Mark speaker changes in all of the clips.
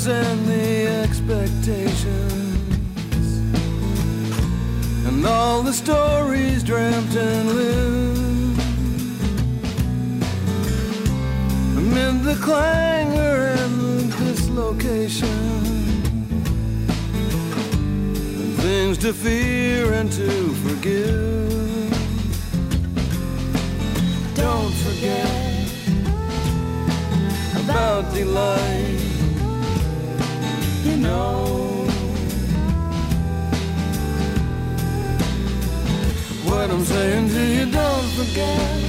Speaker 1: hopes and the expectations, and all the stories dreamt and lived. Amid the clangor and the dislocation, and things to fear and to forgive. Don't forget about delight, you know. What I'm saying to you, don't forget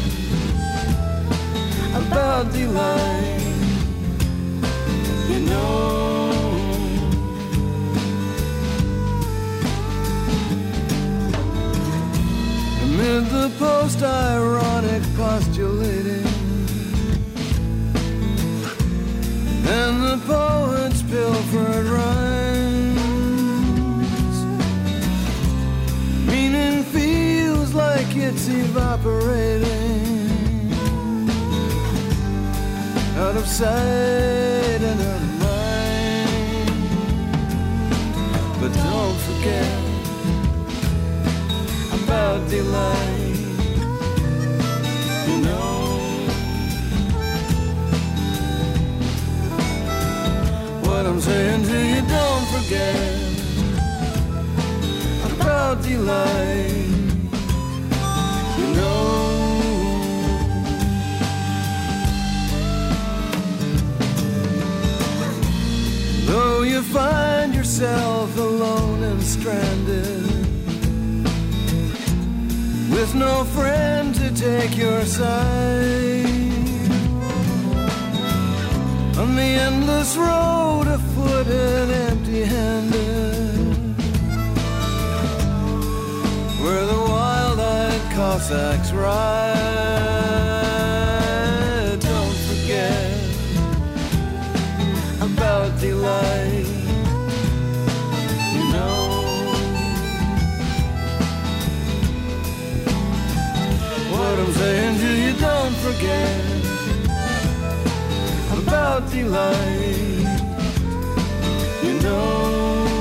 Speaker 1: about delight, you know. Amid the post-ironic postulating and the poet's pilfered rhymes, meaning feels like it's evaporating out of sight and out of mind. But don't forget about delight, you know. What I'm saying to you, don't forget about delight, you know. Though you find yourself alone and stranded, with no friend to take your side, on the endless road afoot and empty-handed, where the wild-eyed Cossacks ride. Don't forget about delight, you know. What I'm saying to you, don't forget about delight, you know.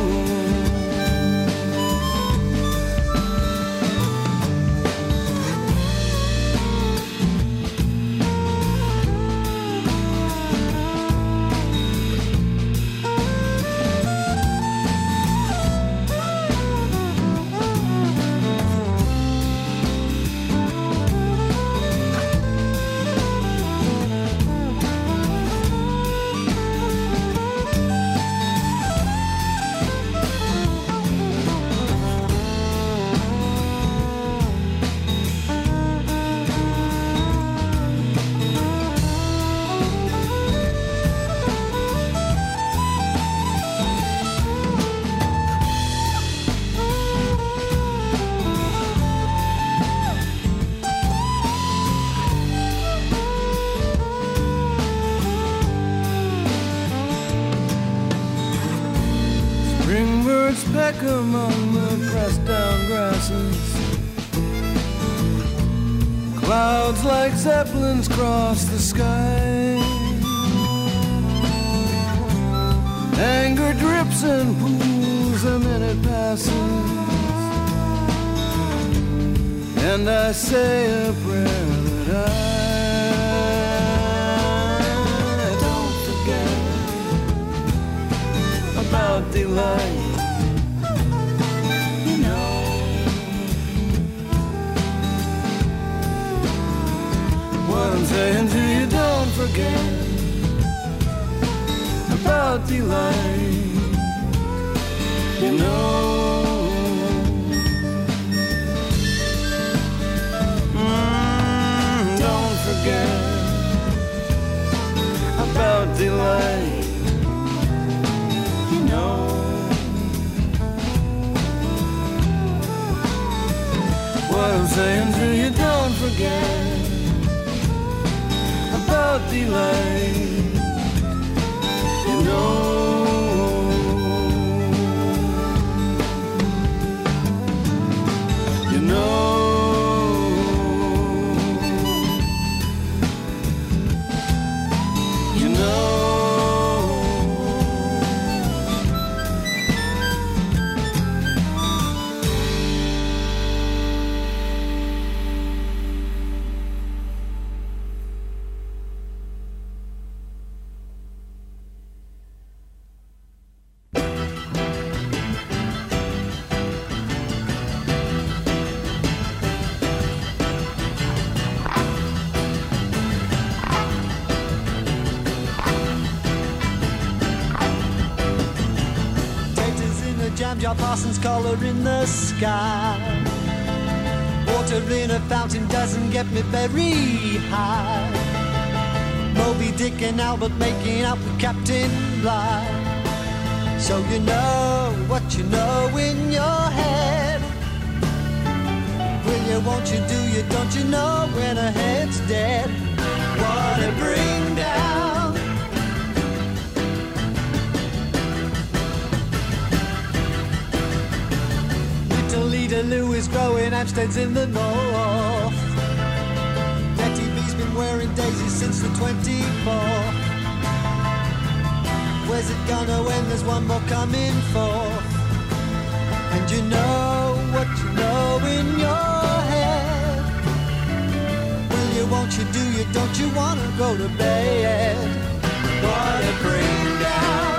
Speaker 1: Springbirds peck among the pressed down grasses, clouds like zeppelins cross the sky, anger drips and pools, a minute passes, and I say a prayer that I don't forget about delight, you know. What I'm saying to you, don't forget about delight, you know. Don't forget about delight, you know. What I'm saying to you, don't forget about delight, you know. You know. You know.
Speaker 2: jar Parsons color in the sky. Water in a fountain doesn't get me very high. Moby Dick and Albert making out with Captain Bligh. So you know what you know in your head. Will you, won't you, do you, don't you know when a head's dead? What a bring down. Little Leader Lou is growing Amsteads in the north. Betty B's been wearing daisies since the 24th. Where's it gonna end? There's one more coming forth. And you know what you know in your head. Will you, won't you, do you, don't you wanna go to bed? What a bring down.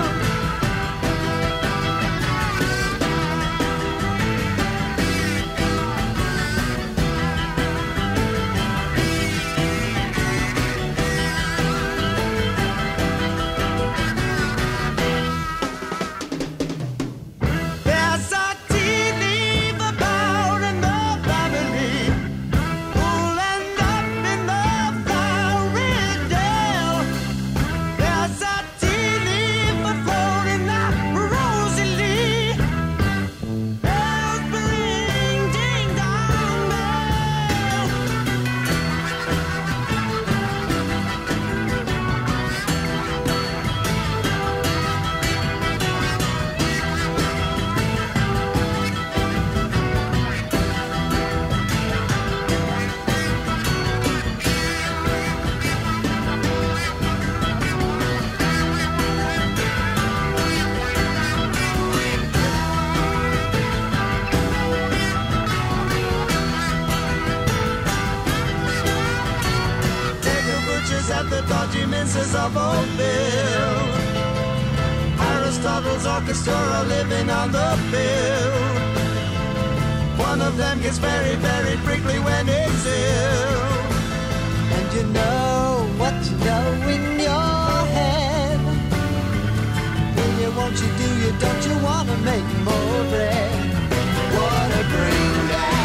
Speaker 2: Of old Bill, Aristotle's orchestra are living on the bill. One of them gets very, very prickly when it's ill. And you know what you know in your head. Will you, won't you, do you, don't you wanna make more bread? What a bring down.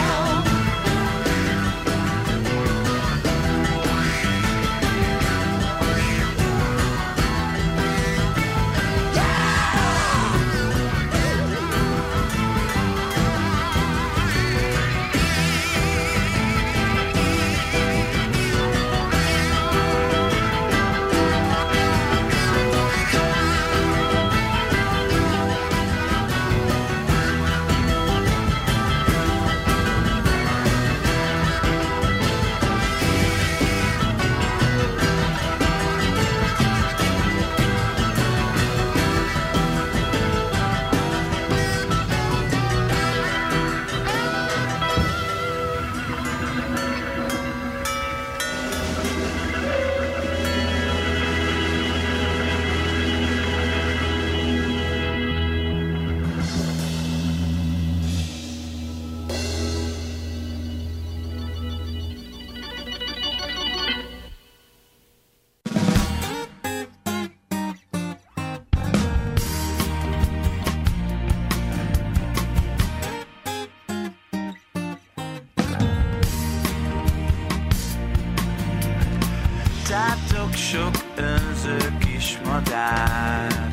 Speaker 3: Tátok sok önző kis madár,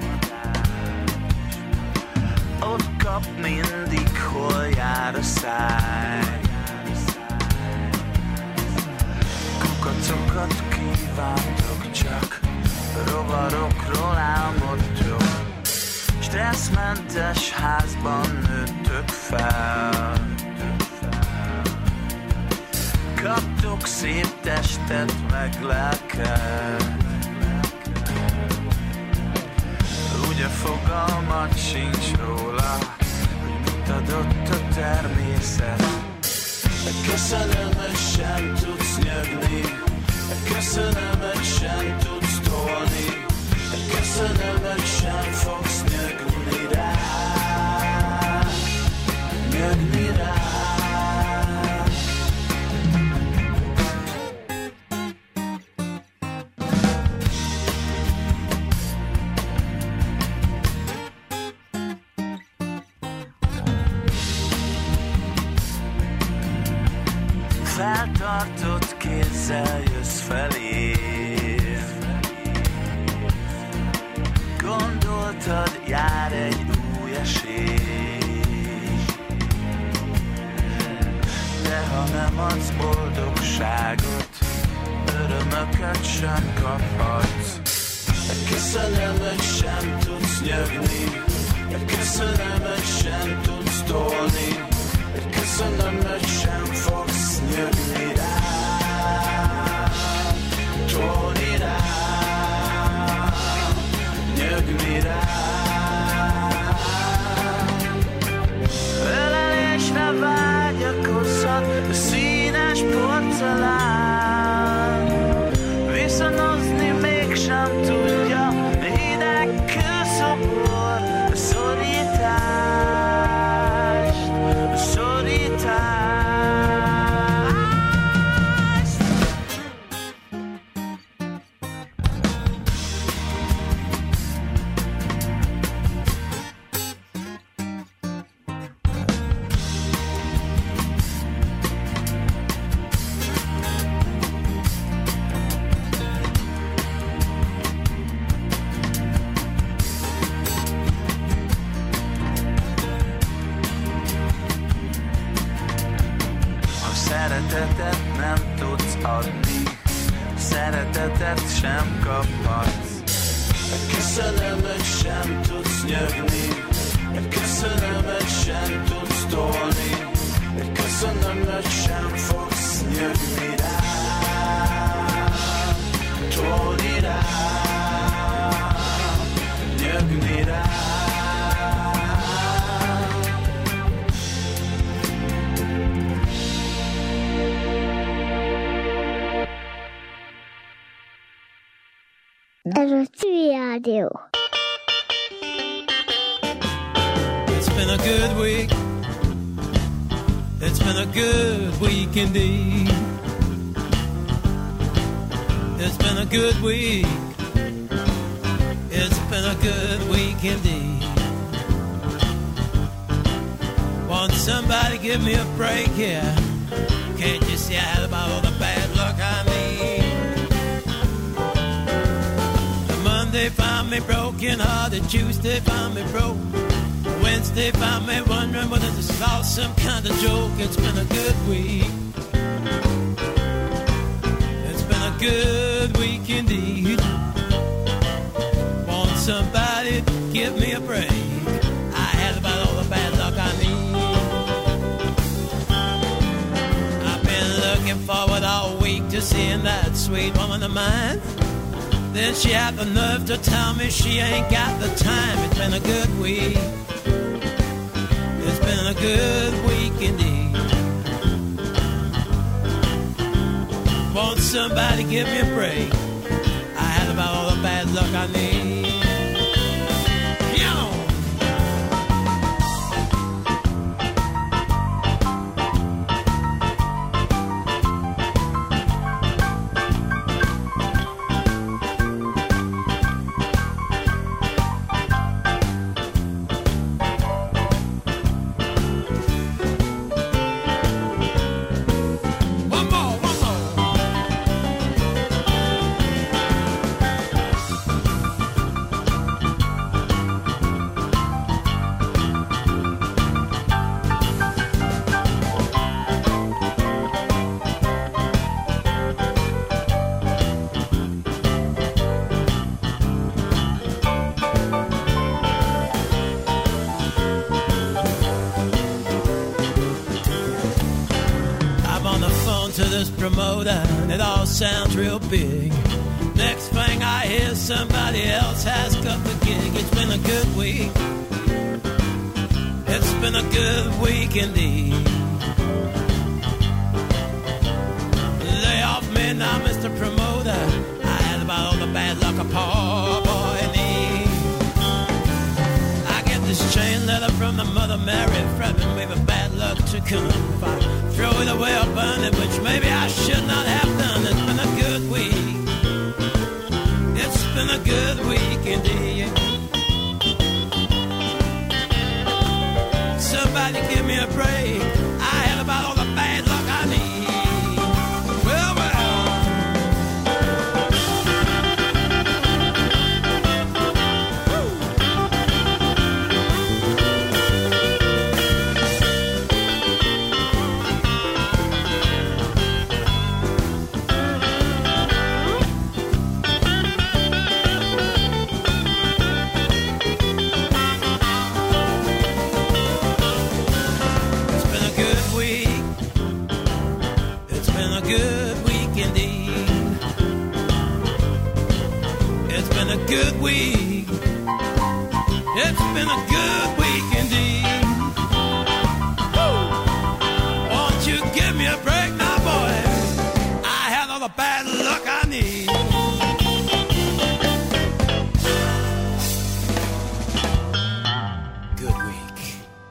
Speaker 3: ott kap mindig, hol jár a száj. Kukacokat kívántok csak, rovarokról álmodtok, stresszmentes házban nőttök fel. Kaptok szép testet, meg lelket. Ugye fogalmat sincs róla, hogy mit adott a természet. Köszönöm, sem tudsz nyögni, köszönöm, sem tudsz tolni, köszönöm, sem fogsz nyögni rá, nyögni rá. feltartott kézzel jössz felé. Gondoltad, jár egy új esély, de ha nem adsz boldogságot, örömöket sem kaphatsz. Köszönömet sem tudsz nyögni, köszönömet sem tudsz tolni, köszönömet sem fogsz nyögni rá, tolni rá, nyögni rá. Ölelésre vágyakozhat a színes porcelán, viszonozni mégsem tudja, hideg kőszobor a szorítást, a szorítást. Szeretetet nem tudsz adni, szeretetet sem kaphatsz. Köszönömet sem tudsz nyögni, köszönömet sem tudsz tolni, köszönömet sem fogsz nyögni rá, tolni rá, nyögni rá.
Speaker 4: Ez a Civil Rádió.
Speaker 1: It's been a good week. It's been a good week indeed. It's been a good week. It's been a good week indeed. Won't somebody give me a break here? Can't you see I had about all the bad luck I need? Monday found me broken hearted, Tuesday found me broke, Wednesday found me wondering whether this is all some kind of joke. It's been a good week. It's been a good week indeed. Won't somebody give me a break? I had about all the bad luck I need. I've been looking forward all week to seeing that sweet woman of mine. Then she had the nerve to tell me she ain't got the time. It's been a good week. It's been a good week indeed. Won't somebody give me a break? I had about all the bad luck I need. Promoter, and it all sounds real big. Next thing I hear, somebody else has got the gig. It's been a good week. It's been a good week indeed. Lay off me now, Mr. Promoter. I had about all the bad luck a poor boy needs. I get this chain letter from the Mother Mary, threatening me with bad luck to come. If I throw it away or burn it, which maybe I should not have done. It's been a good week. It's been a good week indeed. Somebody give me a break. I had about all the bad luck I need. good week. It's been a good week indeed. Woo! Won't you give me a break now, boy? I have all the bad luck I need. Good week.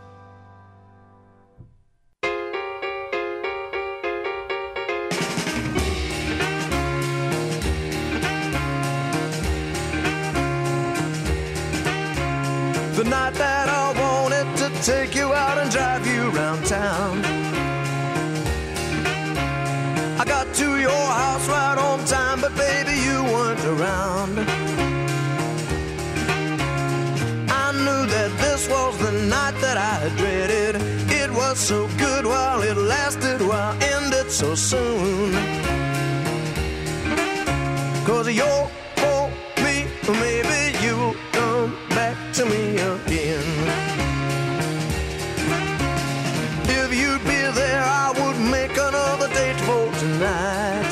Speaker 4: The night that I wanted to take you out and drive you around town, I got to your house right on time, but baby, you weren't around. I knew that this was the night that I had dreaded. It was so good while it lasted, while ended so soon. 'Cause you're for me, maybe you'll come back to me again. If you'd be there, I would make another date for tonight.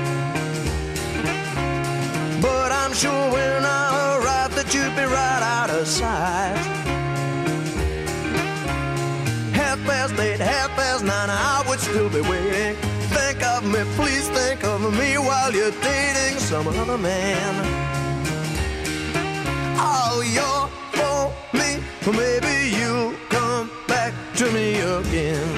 Speaker 4: But I'm sure when I arrive that you'd be right out of sight. 8:30, 9:30, I would still be waiting. Think of me, please think of me while you're dating some other man. Oh, you're for me, maybe you'll come back to me again.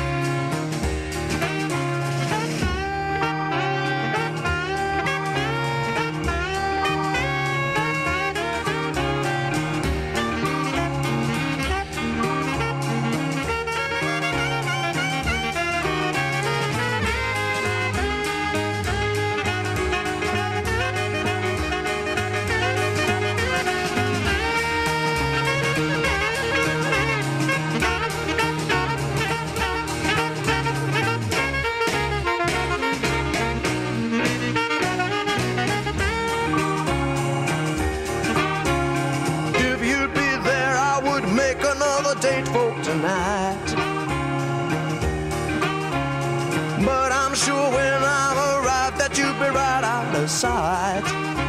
Speaker 4: Tonight. But I'm sure when I've arrived that you'll be right out of sight.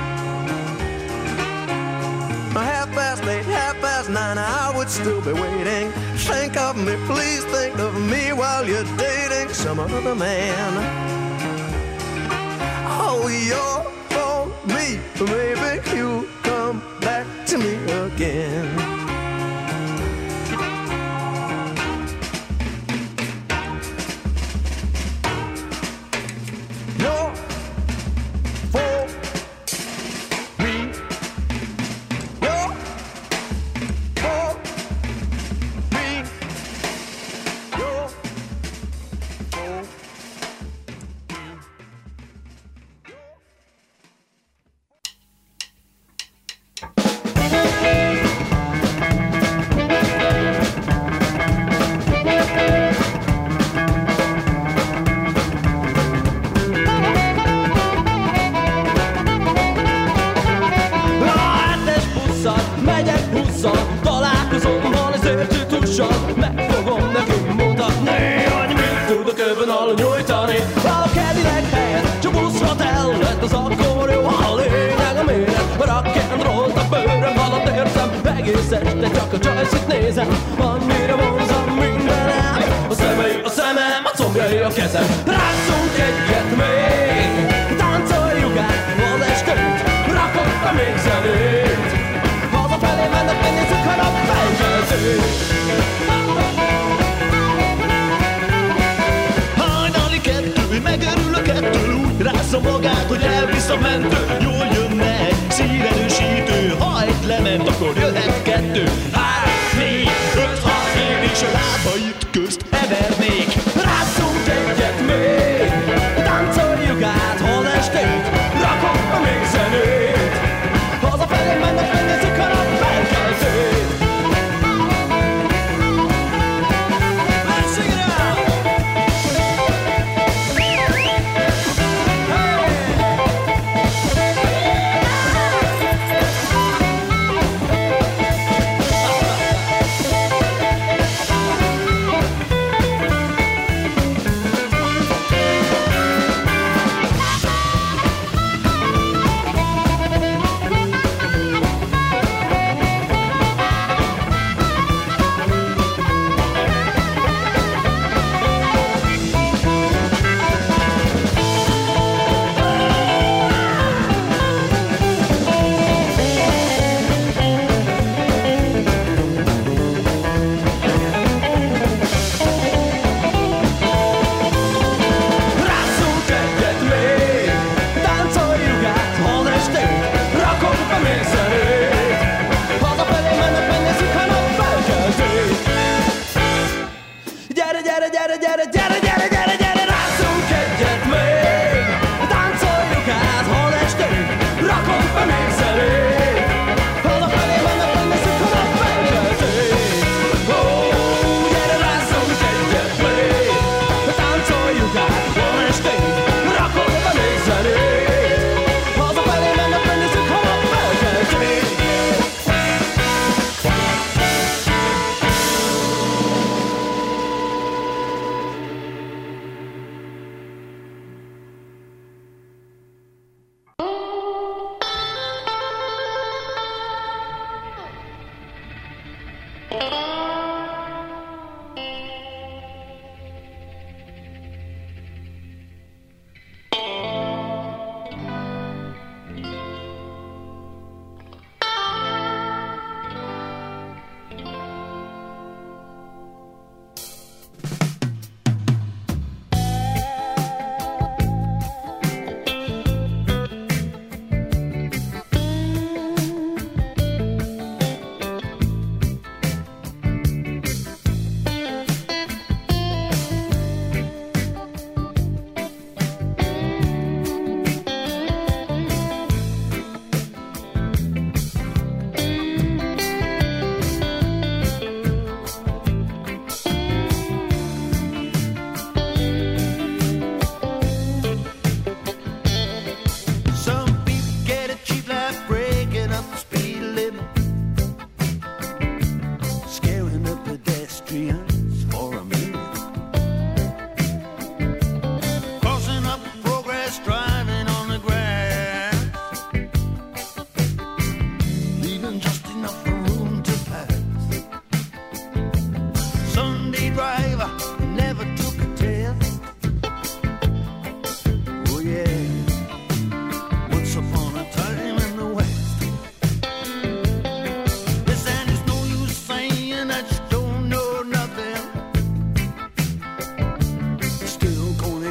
Speaker 4: 8:30, 9:30, I would still be waiting. Think of me, please think of me while you're dating some other man. Oh, you're for me, maybe you'll come back to me again.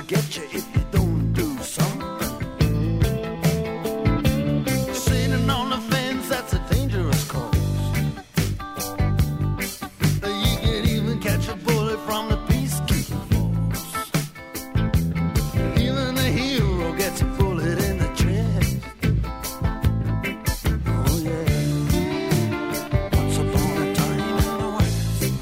Speaker 4: get you if you don't do something. Sitting on the fence, that's a dangerous course. You can even catch a bullet from the peacekeeping force. Even the hero gets a bullet in the chest. Oh yeah. Once upon a time in the West.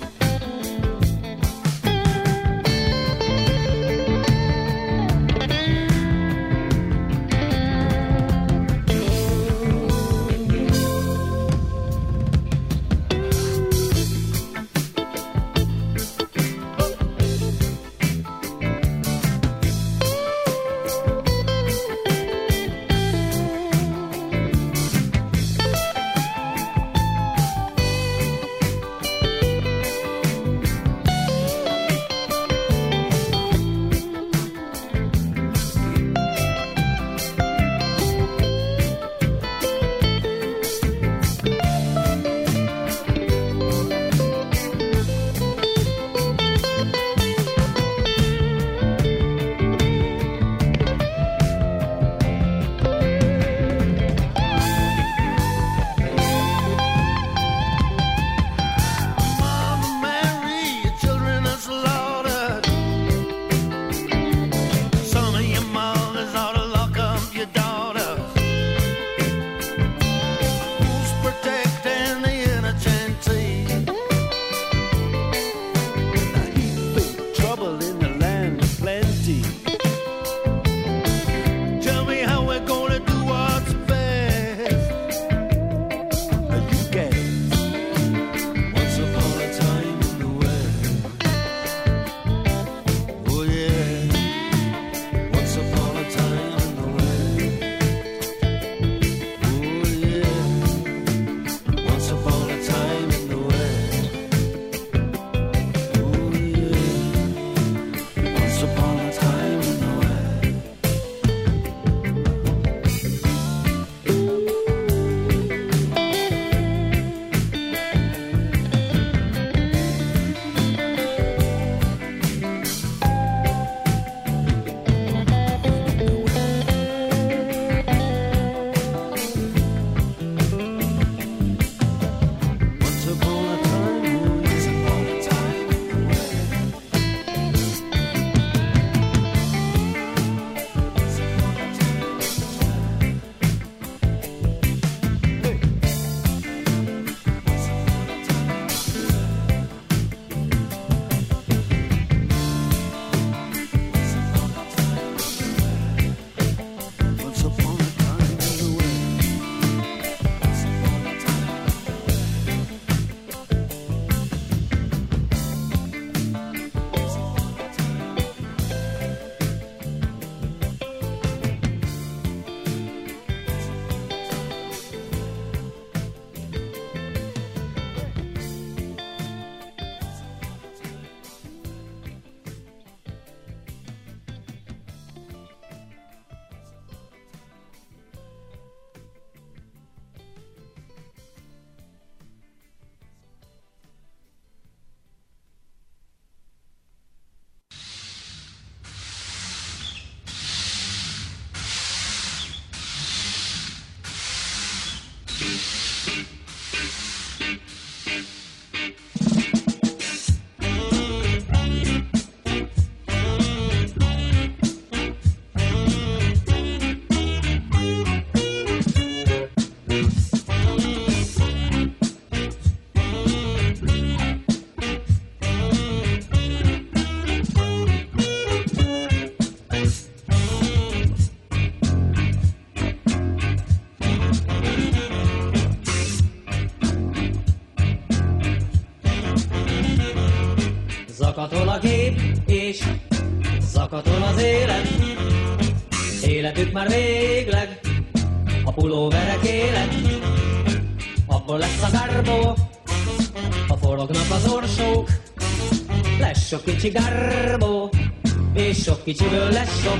Speaker 5: Zakatol a gép, és zakatol az élet. Életük már végleg, a pulóverek élet. Abból lesz a garbó, ha forognak az orsók. Lesz sok kicsi garbó, és sok kicsiből lesz sok.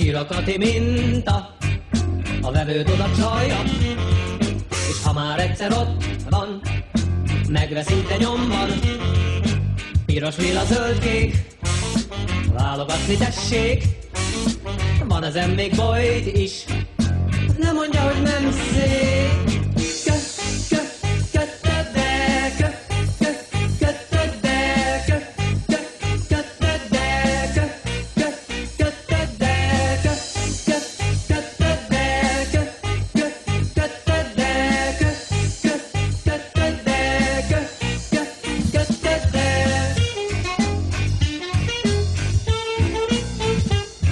Speaker 5: sírakati minta, a vevőt oda csalja, és ha már egyszer ott van, megvesz szinte nyomban. Piros, lila, zöld-kék, válogatni tessék, van ezen még bajt is, nem mondja, hogy nem szép.